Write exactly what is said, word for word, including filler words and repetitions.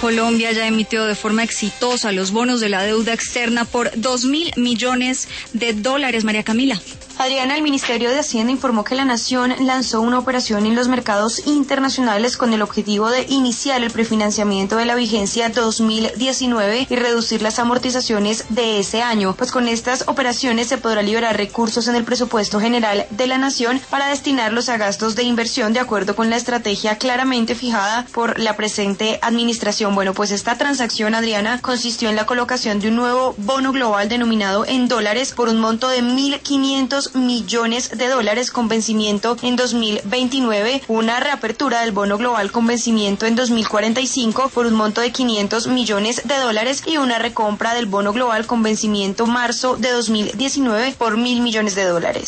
Colombia ya emitió de forma exitosa los bonos de la deuda externa por dos mil millones de dólares. María Camila. Adriana, el Ministerio de Hacienda informó que la Nación lanzó una operación en los mercados internacionales con el objetivo de iniciar el prefinanciamiento de la vigencia dos mil diecinueve y reducir las amortizaciones de ese año, pues con estas operaciones se podrá liberar recursos en el presupuesto general de la Nación para destinarlos a gastos de inversión de acuerdo con la estrategia claramente fijada por la presente administración. Bueno, pues esta transacción, Adriana, consistió en la colocación de un nuevo bono global denominado en dólares por un monto de mil quinientos millones de dólares con vencimiento en dos mil veintinueve, una reapertura del bono global con vencimiento en dos mil cuarenta y cinco por un monto de quinientos millones de dólares y una recompra del bono global con vencimiento marzo de dos mil diecinueve por mil millones de dólares.